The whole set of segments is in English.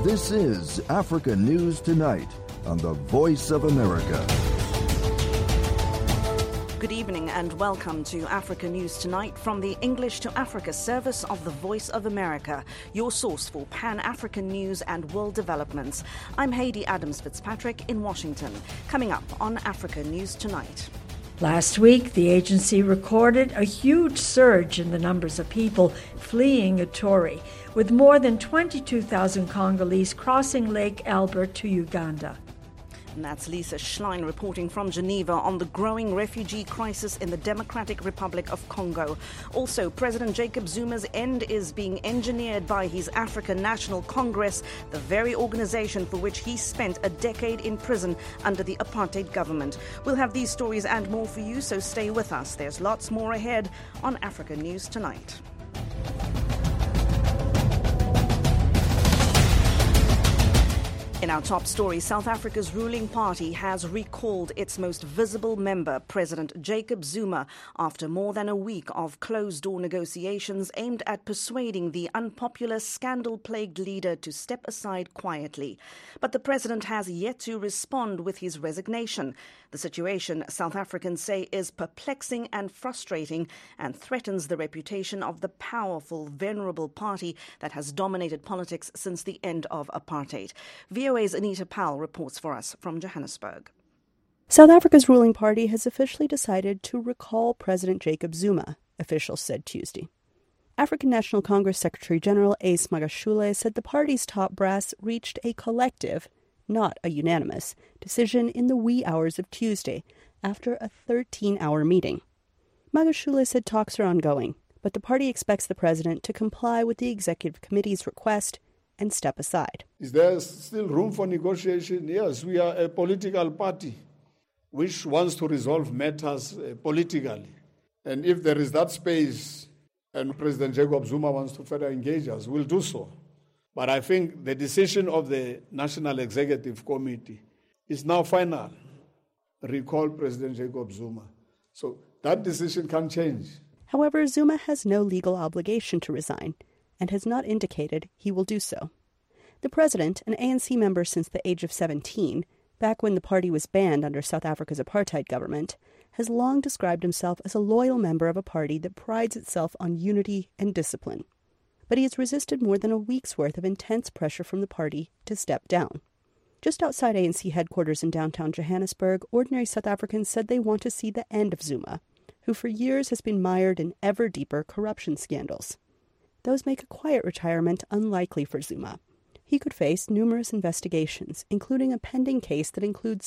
This is Africa News Tonight on the Voice of America. Good evening and welcome to Africa News Tonight from the English to Africa service of the Voice of America, your source for Pan-African news and world developments. I'm Heidi Adams-Fitzpatrick in Washington. Coming up on Africa News Tonight. Last week, the agency recorded a huge surge in the numbers of people fleeing Ituri, with more than 22,000 Congolese crossing Lake Albert to Uganda. And that's Lisa Schlein reporting from Geneva on the growing refugee crisis in the Democratic Republic of Congo. Also, President Jacob Zuma's end is being engineered by his African National Congress, the very organization for which he spent a decade in prison under the apartheid government. We'll have these stories and more for you, so stay with us. There's lots more ahead on Africa News Tonight. In our top story, South Africa's ruling party has recalled its most visible member, President Jacob Zuma, after more than a week of closed-door negotiations aimed at persuading the unpopular, scandal-plagued leader to step aside quietly. But the president has yet to respond with his resignation. The situation, South Africans say, is perplexing and frustrating and threatens the reputation of the powerful, venerable party that has dominated politics since the end of apartheid. VOA's Anita Powell reports for us from Johannesburg. South Africa's ruling party has officially decided to recall President Jacob Zuma, officials said Tuesday. African National Congress Secretary General Ace Magashule said the party's top brass reached a collective, not a unanimous, decision in the wee hours of Tuesday after a 13-hour meeting. Magashule said talks are ongoing, but the party expects the president to comply with the executive committee's request and step aside. Is there still room for negotiation? Yes, we are a political party which wants to resolve matters politically. And if there is that space and President Jacob Zuma wants to further engage us, we'll do so. But I think the decision of the National Executive Committee is now final. Recall President Jacob Zuma. So that decision can change. However, Zuma has no legal obligation to resign and has not indicated he will do so. The president, an ANC member since the age of 17, back when the party was banned under South Africa's apartheid government, has long described himself as a loyal member of a party that prides itself on unity and discipline. But he has resisted more than a week's worth of intense pressure from the party to step down. Just outside ANC headquarters in downtown Johannesburg, ordinary South Africans said they want to see the end of Zuma, who for years has been mired in ever deeper corruption scandals. Those make a quiet retirement unlikely for Zuma. He could face numerous investigations, including a pending case that includes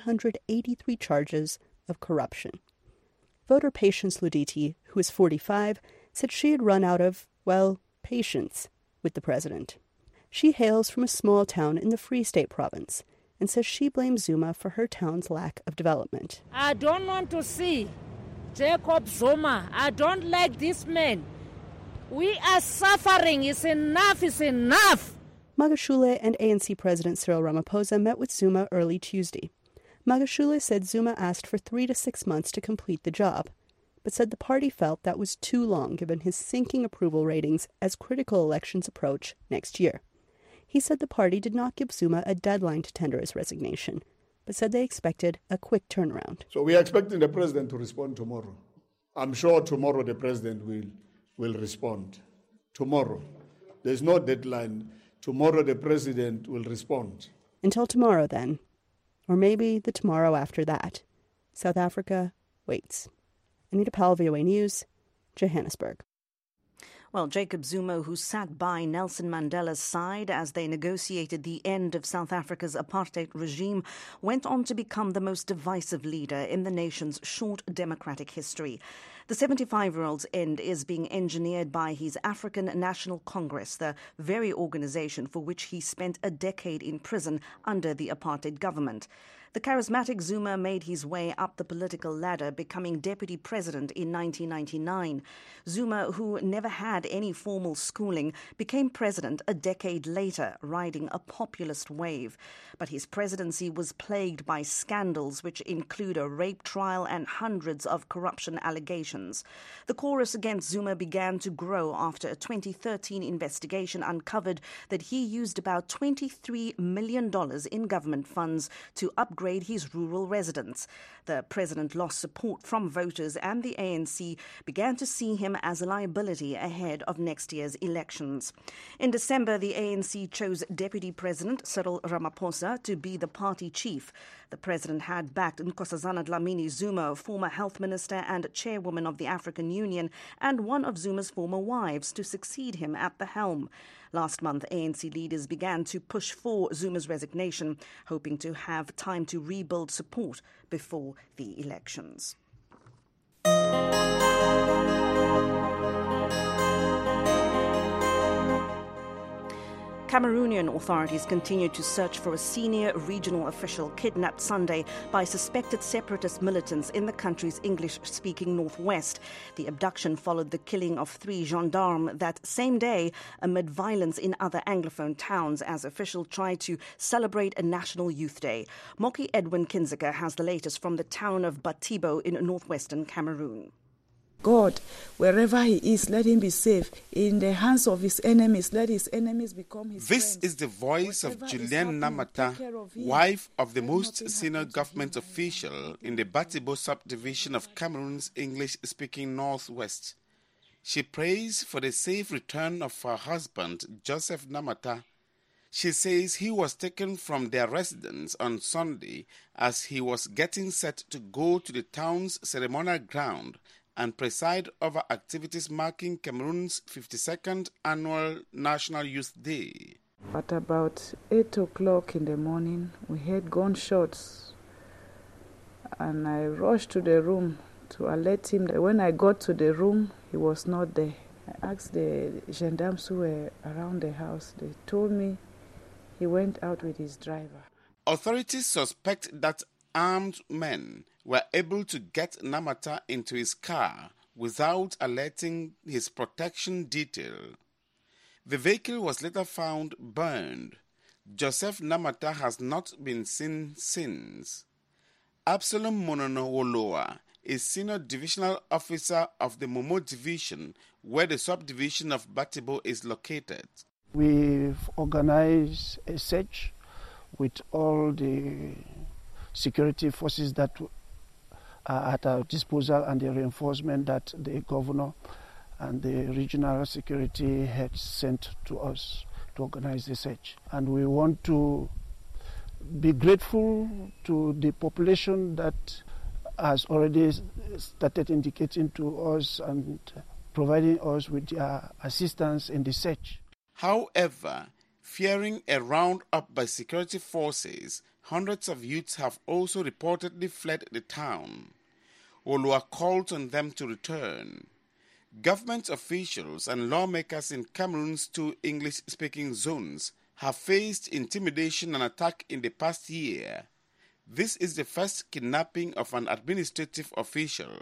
783 charges of corruption. Voter Patience Luditi, who is 45, said she had run out of, patience with the president. She hails from a small town in the Free State province and says she blames Zuma for her town's lack of development. I don't want to see Jacob Zuma. I don't like this man. We are suffering. It's enough. It's enough. Magashule and ANC President Cyril Ramaphosa met with Zuma early Tuesday. Magashule said Zuma asked for 3 to 6 months to complete the job, but said the party felt that was too long given his sinking approval ratings as critical elections approach next year. He said the party did not give Zuma a deadline to tender his resignation, but said they expected a quick turnaround. So we are expecting the president to respond tomorrow. I'm sure tomorrow the president will respond. Tomorrow. There's no deadline. Tomorrow the president will respond. Until tomorrow, then. Or maybe the tomorrow after that. South Africa waits. Anita Powell, VOA News, Johannesburg. Well, Jacob Zuma, who sat by Nelson Mandela's side as they negotiated the end of South Africa's apartheid regime, went on to become the most divisive leader in the nation's short democratic history. The 75-year-old's end is being engineered by his African National Congress, the very organization for which he spent a decade in prison under the apartheid government. The charismatic Zuma made his way up the political ladder, becoming deputy president in 1999. Zuma, who never had any formal schooling, became president a decade later, riding a populist wave. But his presidency was plagued by scandals which include a rape trial and hundreds of corruption allegations. The chorus against Zuma began to grow after a 2013 investigation uncovered that he used about $23 million in government funds to upgrade his rural residents. The president lost support from voters, and the ANC began to see him as a liability ahead of next year's elections. In December, the ANC chose Deputy President Cyril Ramaphosa to be the party chief. The president had backed Nkosazana Dlamini Zuma, former health minister and chairwoman of the African Union, and one of Zuma's former wives, to succeed him at the helm. Last month, ANC leaders began to push for Zuma's resignation, hoping to have time to rebuild support before the elections. Cameroonian authorities continue to search for a senior regional official kidnapped Sunday by suspected separatist militants in the country's English-speaking northwest. The abduction followed the killing of 3 gendarmes that same day amid violence in other Anglophone towns as officials tried to celebrate a National Youth Day. Moki Edwin Kinziker has the latest from the town of Batibo in northwestern Cameroon. God, wherever he is, let him be safe. In the hands of his enemies, let his enemies become his This friends. is the voice of Whatever is Julienne happening, Namata, take care of him. wife of the Let most nothing senior happen to government him. official in the Batibo subdivision of Cameroon's English-speaking northwest. She prays for the safe return of her husband, Joseph Namata. She says he was taken from their residence on Sunday as he was getting set to go to the town's ceremonial ground and preside over activities marking Cameroon's 52nd annual National Youth Day. At about 8 o'clock in the morning, we heard gunshots, and I rushed to the room to alert him that when I got to the room, he was not there. I asked the gendarmes who were around the house. They told me he went out with his driver. Authorities suspect that armed men were able to get Namata into his car without alerting his protection detail. The vehicle was later found burned. Joseph Namata has not been seen since. Absalom Monono Woloa is Senior Divisional Officer of the Momo Division, where the subdivision of Batibo is located. We've organized a search with all the security forces that are at our disposal and the reinforcement that the governor and the regional security had sent to us to organize the search. And we want to be grateful to the population that has already started indicating to us and providing us with their assistance in the search. However, fearing a roundup by security forces, hundreds of youths have also reportedly fled the town. Olua called on them to return. Government officials and lawmakers in Cameroon's 2 English-speaking zones have faced intimidation and attack in the past year. This is the first kidnapping of an administrative official.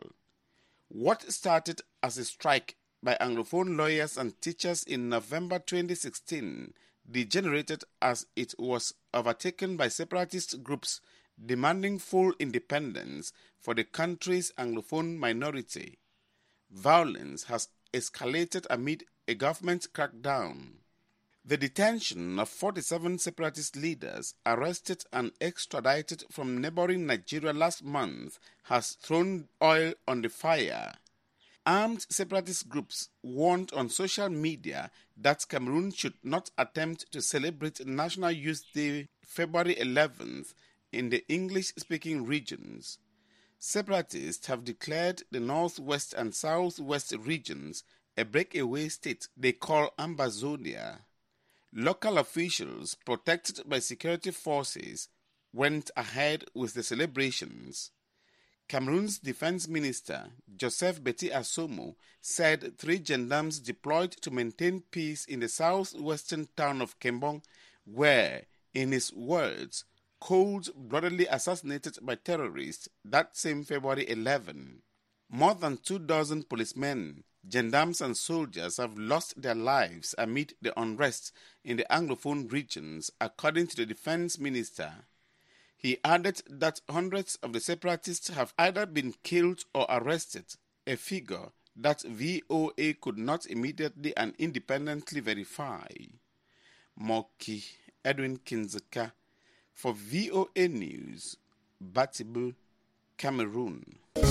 What started as a strike by Anglophone lawyers and teachers in November 2016 degenerated as it was overtaken by separatist groups demanding full independence for the country's Anglophone minority. Violence has escalated amid a government crackdown. The detention of 47 separatist leaders arrested and extradited from neighboring Nigeria last month has thrown oil on the fire. Armed separatist groups warned on social media that Cameroon should not attempt to celebrate National Youth Day February 11th in the English-speaking regions. Separatists have declared the northwest and southwest regions a breakaway state they call Ambazonia. Local officials, protected by security forces, went ahead with the celebrations. Cameroon's Defense Minister, Joseph Beti Asomo, said 3 gendarmes deployed to maintain peace in the southwestern town of Kembong were, in his words, cold-bloodedly assassinated by terrorists that same February 11. More than 24 policemen, gendarmes and soldiers have lost their lives amid the unrest in the Anglophone regions, according to the defense minister. He added that hundreds of the separatists have either been killed or arrested, a figure that VOA could not immediately and independently verify. Moki Edwin Kinzeka for VOA News, Batibu, Cameroon.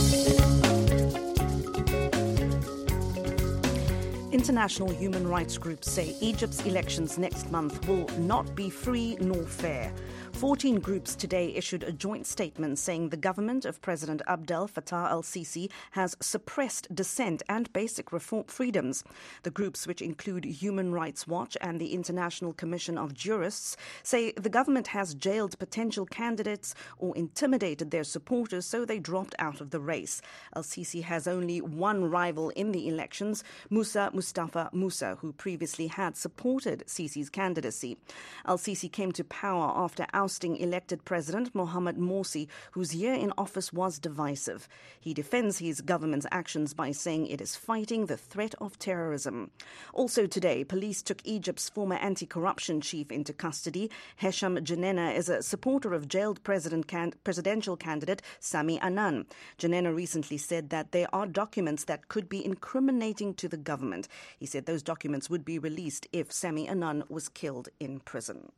International human rights groups say Egypt's elections next month will not be free nor fair. 14 groups today issued a joint statement saying the government of President Abdel Fattah al-Sisi has suppressed dissent and basic reform freedoms. The groups, which include Human Rights Watch and the International Commission of Jurists, say the government has jailed potential candidates or intimidated their supporters, so they dropped out of the race. Al-Sisi has only one rival in the elections, Mustafa Musa, who previously had supported Sisi's candidacy. Al-Sisi came to power after ousting elected President Mohamed Morsi, whose year in office was divisive. He defends his government's actions by saying it is fighting the threat of terrorism. Also today, police took Egypt's former anti-corruption chief into custody. Hesham Janena is a supporter of jailed presidential candidate Sami Anan. Janena recently said that there are documents that could be incriminating to the government. He said those documents would be released if Sami Anan was killed in prison.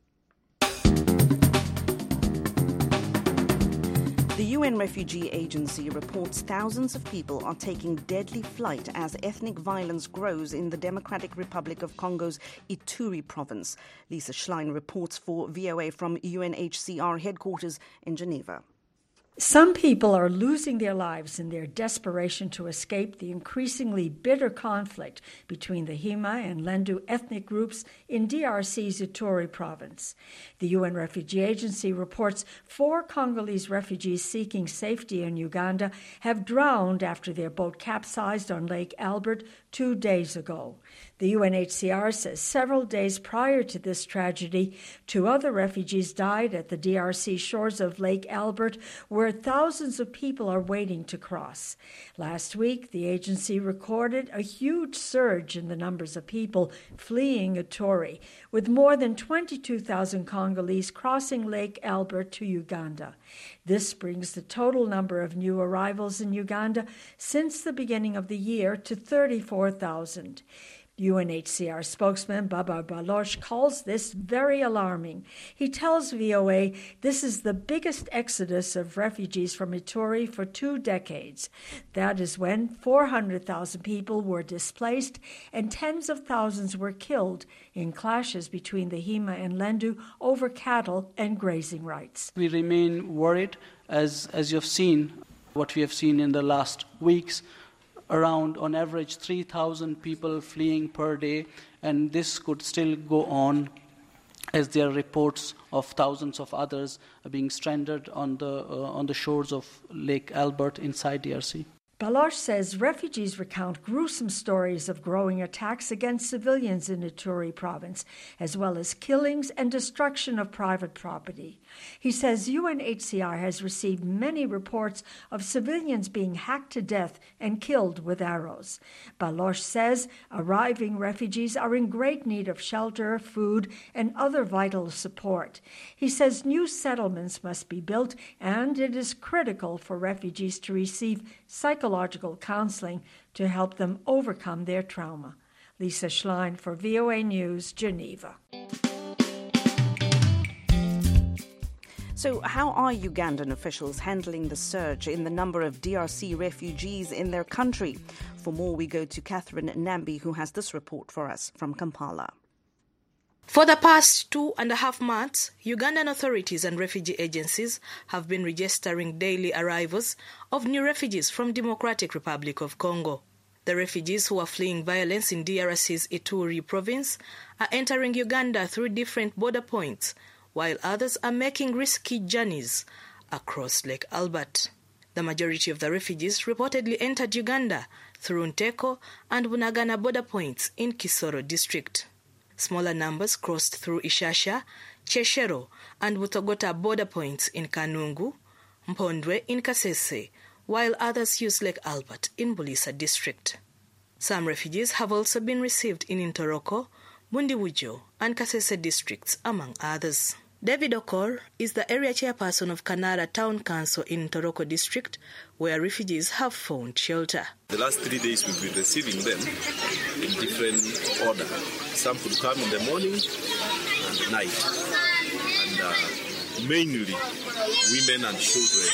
The UN Refugee Agency reports thousands of people are taking deadly flight as ethnic violence grows in the Democratic Republic of Congo's Ituri province. Lisa Schlein reports for VOA from UNHCR headquarters in Geneva. Some people are losing their lives in their desperation to escape the increasingly bitter conflict between the Hima and Lendu ethnic groups in DRC's Ituri province. The UN Refugee Agency reports 4 Congolese refugees seeking safety in Uganda have drowned after their boat capsized on Lake Albert 2 days ago. The UNHCR says several days prior to this tragedy, 2 other refugees died at the DRC shores of Lake Albert, where thousands of people are waiting to cross. Last week, the agency recorded a huge surge in the numbers of people fleeing Ituri, with more than 22,000 Congolese crossing Lake Albert to Uganda. This brings the total number of new arrivals in Uganda since the beginning of the year to 34,000. UNHCR spokesman Babar Baloch calls this very alarming. He tells VOA this is the biggest exodus of refugees from Ituri for 2 decades. That is when 400,000 people were displaced and tens of thousands were killed in clashes between the Hima and Lendu over cattle and grazing rights. We remain worried, as you've seen, what we have seen in the last weeks. Around, on average, 3,000 people fleeing per day, and this could still go on as there are reports of thousands of others being stranded on the shores of Lake Albert inside DRC. Baloch says refugees recount gruesome stories of growing attacks against civilians in Ituri province, as well as killings and destruction of private property. He says UNHCR has received many reports of civilians being hacked to death and killed with arrows. Baloch says arriving refugees are in great need of shelter, food, and other vital support. He says new settlements must be built, and it is critical for refugees to receive psychological counseling to help them overcome their trauma. Lisa Schlein for VOA News, Geneva. So how are Ugandan officials handling the surge in the number of DRC refugees in their country? For more, we go to Catherine Nambi, who has this report for us from Kampala. For the past 2.5 months, Ugandan authorities and refugee agencies have been registering daily arrivals of new refugees from Democratic Republic of Congo. The refugees who are fleeing violence in DRC's Ituri province are entering Uganda through different border points, while others are making risky journeys across Lake Albert. The majority of the refugees reportedly entered Uganda through Nteko and Bunagana border points in Kisoro district. Smaller numbers crossed through Ishasha, Cheshero and Butogota border points in Kanungu, Mpondwe in Kasese, while others used Lake Albert in Bulisa district. Some refugees have also been received in Ntoroko, Bundiwujo and Kasese districts, among others. David Okor is the area chairperson of Kanara Town Council in Ntoroko district, where refugees have found shelter. The last 3 days we've been receiving them in different order. Some could come in the morning and night, and mainly women and children,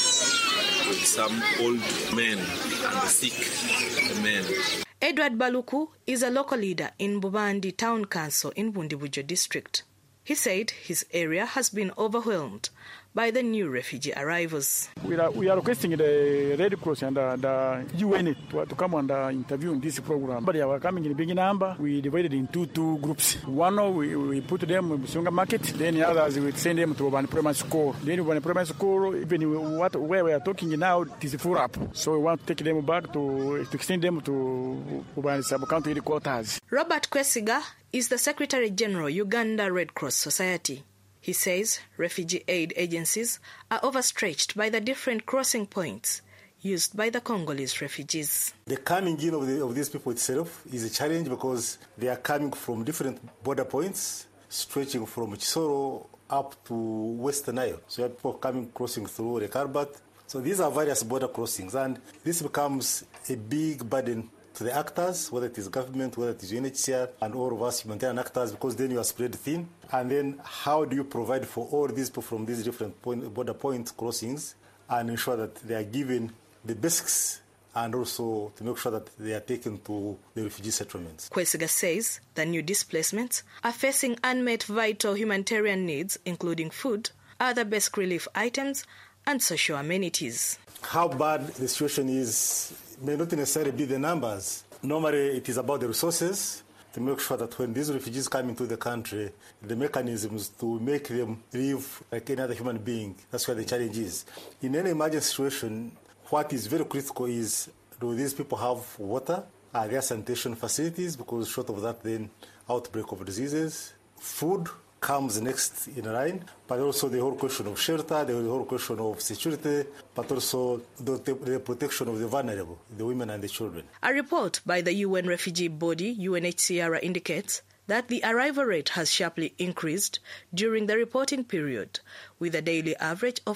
with some old men and the sick men. Edward Baluku is a local leader in Bubandi Town Council in Bundibujo district. He said his area has been overwhelmed by the new refugee arrivals. We are requesting the Red Cross and the UN to come and interview in this program. But they are coming in big number. We divided into two groups. One, we put them in Sunga Market. Then the others, we send them to Bani Primary School. Then Bani Primary School, even where we are talking now, it is full up. So we want to take them back to extend them to Bani Sub-County headquarters. Robert Kwesiga is the Secretary General, Uganda Red Cross Society. He says refugee aid agencies are overstretched by the different crossing points used by the Congolese refugees. The coming in of these people itself is a challenge because they are coming from different border points, stretching from Chisoro up to Western Nile. So you have people crossing through the Karbat. So these are various border crossings, and this becomes a big burden to the actors, whether it is government, whether it is UNHCR, and all of us humanitarian actors, because then you are spread thin. And then how do you provide for all these people from these different border point crossings and ensure that they are given the basics and also to make sure that they are taken to the refugee settlements? Kwesiga says the new displacements are facing unmet vital humanitarian needs, including food, other basic relief items, and social amenities. How bad the situation is may not necessarily be the numbers. Normally, it is about the resources to make sure that when these refugees come into the country, the mechanisms to make them live like any other human being. That's where the challenge is. In any emergency situation, what is very critical is, do these people have water? Are there sanitation facilities? Because short of that, then outbreak of diseases. Food comes next in line, but also the whole question of shelter, the whole question of security, but also the protection of the vulnerable, the women and the children. A report by the UN refugee body, UNHCR, indicates that the arrival rate has sharply increased during the reporting period, with a daily average of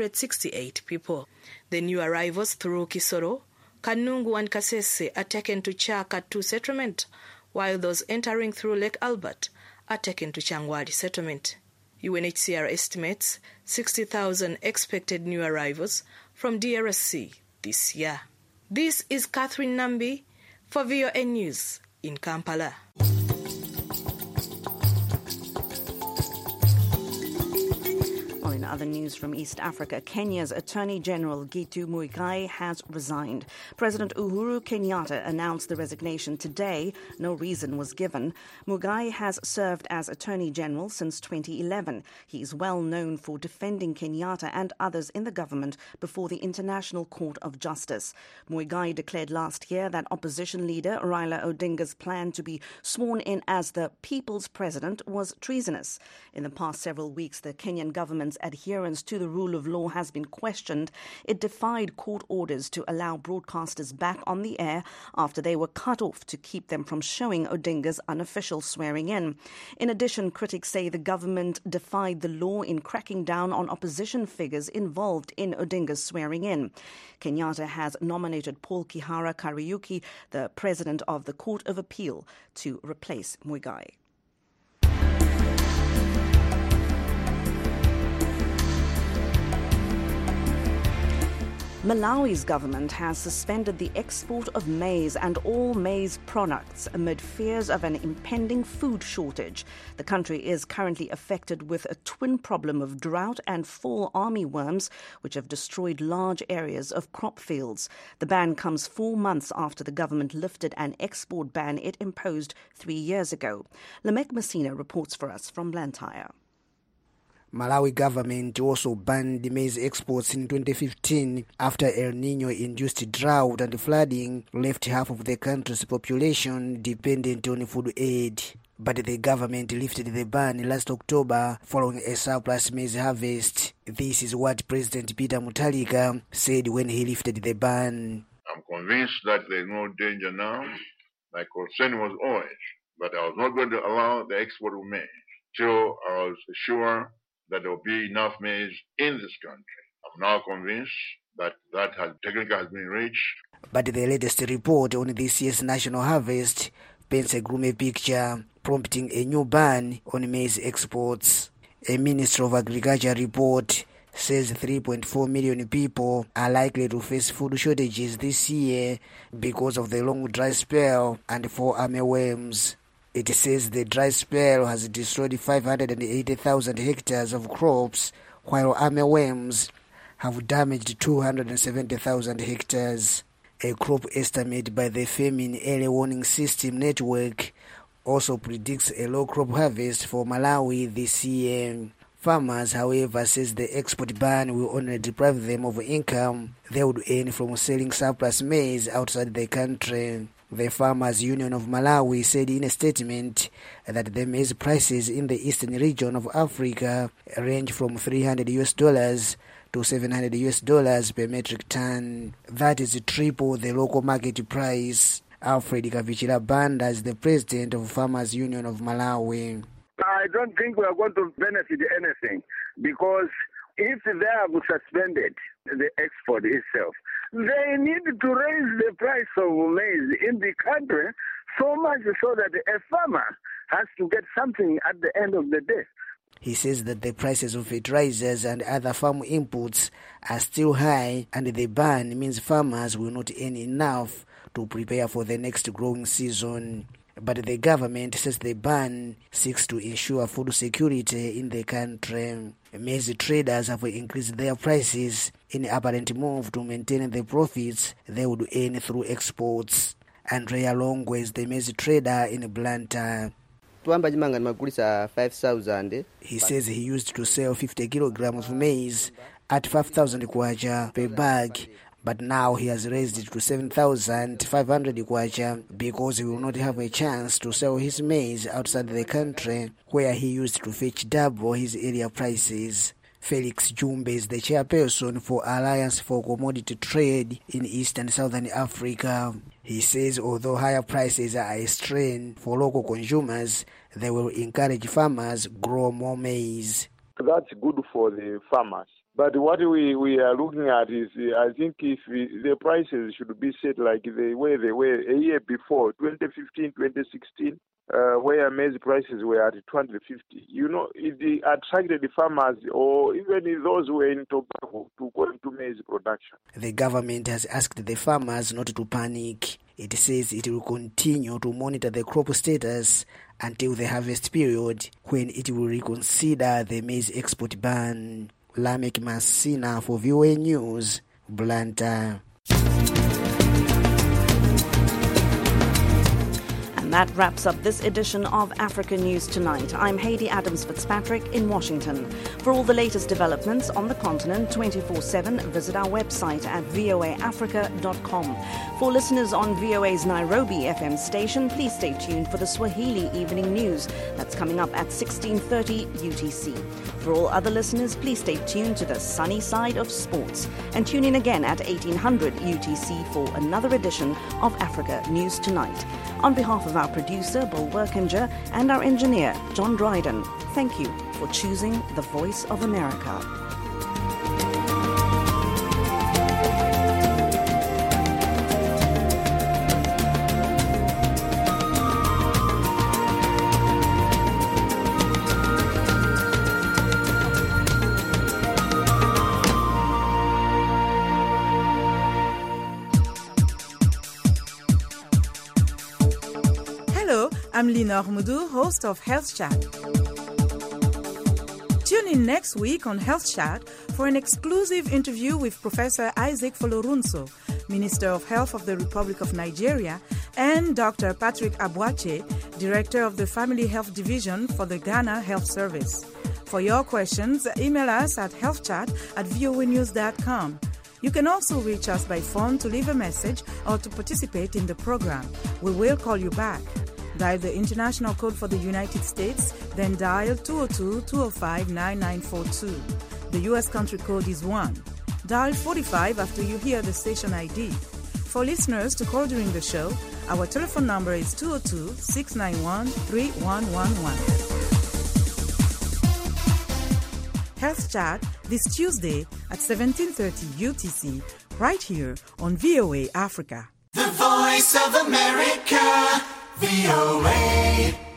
568 people. The new arrivals through Kisoro, Kanungu and Kasese are taken to Chaka 2 settlement, while those entering through Lake Albert are taken to Changwari settlement. UNHCR estimates 60,000 expected new arrivals from DRC this year. This is Catherine Nambi for VOA News in Kampala. In other news from East Africa, Kenya's Attorney General Gitu Muigai has resigned. President Uhuru Kenyatta announced the resignation today. No reason was given. Muigai has served as Attorney General since 2011. He is well known for defending Kenyatta and others in the government before the International Court of Justice. Muigai declared last year that opposition leader Raila Odinga's plan to be sworn in as the People's President was treasonous. In the past several weeks, the Kenyan government's adherence to the rule of law has been questioned. It defied court orders to allow broadcasters back on the air after they were cut off to keep them from showing Odinga's unofficial swearing in. In addition, critics say the government defied the law in cracking down on opposition figures involved in Odinga's swearing in. Kenyatta has nominated Paul Kihara Kariuki, the president of the Court of Appeal, to replace Muigai. Malawi's government has suspended the export of maize and all maize products amid fears of an impending food shortage. The country is currently affected with a twin problem of drought and fall armyworms, which have destroyed large areas of crop fields. The ban comes 4 months after the government lifted an export ban it imposed 3 years ago. Lamek Messina reports for us from Blantyre. Malawi government also banned maize exports in 2015 after El Nino-induced drought and flooding left half of the country's population dependent on food aid. but the government lifted the ban last October following a surplus maize harvest. This is what President Peter Mutharika said when he lifted the ban. I'm convinced that there's no danger now. My concern was always, but I was not going to allow the export of maize till I was sure that there will be enough maize in this country. I'm now convinced that technically has been reached. But the latest report on this year's national harvest paints a gloomy picture, prompting a new ban on maize exports. A Ministry of Agriculture report says 3.4 million people are likely to face food shortages this year because of the long dry spell and 4 armyworms. It says the dry spell has destroyed 580,000 hectares of crops, while armyworms have damaged 270,000 hectares. A crop estimate by the Famine Early Warning System Network also predicts a low crop harvest for Malawi this year. Farmers, however, says the export ban will only deprive them of income they would earn from selling surplus maize outside the country. The Farmers Union of Malawi said in a statement that the maize prices in the eastern region of Africa range from $300 to $700 per metric ton. That is triple the local market price. Alfred Kavichira Banda is the president of Farmers Union of Malawi. I don't think we are going to benefit anything, because if they have suspended the export itself, they need to raise the price of maize in the country so much so that a farmer has to get something at the end of the day. He says that the prices of fertilizers and other farm inputs are still high, and the ban means farmers will not earn enough to prepare for the next growing season. But the government says the ban seeks to ensure food security in the country. Maize traders have increased their prices in an apparent move to maintain the profits they would earn through exports. Andrea Longo is the maize trader in Blantyre. He says he used to sell 50 kilograms of maize at 5,000 kwacha per bag, but now he has raised it to 7,500 kwacha because he will not have a chance to sell his maize outside the country, where he used to fetch double his area prices. Felix Jumbe is the chairperson for Alliance for Commodity Trade in East and Southern Africa. He says although higher prices are a strain for local consumers, they will encourage farmers grow more maize. That's good for the farmers. But what we are looking at is, I think if the prices should be set like the way they were a year before, 2015, 2016, where maize prices were at 250. It attracted the farmers or even those who were in tobacco to go into maize production. The government has asked the farmers not to panic. It says it will continue to monitor the crop status until the harvest period, when it will reconsider the maize export ban. Lamek Masina for VOA News, Blantyre. And that wraps up this edition of Africa News Tonight. I'm Hayley Adams-Fitzpatrick in Washington. For all the latest developments on the continent 24/7, visit our website at voaafrica.com. For listeners on VOA's Nairobi FM station, please stay tuned for the Swahili Evening News. That's coming up at 16:30 UTC. For all other listeners, please stay tuned to the sunny side of sports and tune in again at 1800 UTC for another edition of Africa News Tonight. On behalf of our producer, Bill Workinger, and our engineer, John Dryden, thank you for choosing the Voice of America. I'm Lina Hormoudou, host of Health Chat. Tune in next week on Health Chat for an exclusive interview with Professor Isaac Folorunso, Minister of Health of the Republic of Nigeria, and Dr. Patrick Abwache, Director of the Family Health Division for the Ghana Health Service. For your questions, email us at healthchat@voanews.com. You can also reach us by phone to leave a message or to participate in the program. We will call you back. Dial the international code for the United States, then dial 202-205-9942. The U.S. country code is 1. Dial 45 after you hear the station ID. For listeners to call during the show, our telephone number is 202-691-3111. Health Chat this Tuesday at 17:30 UTC, right here on VOA Africa. The Voice of America, VOA.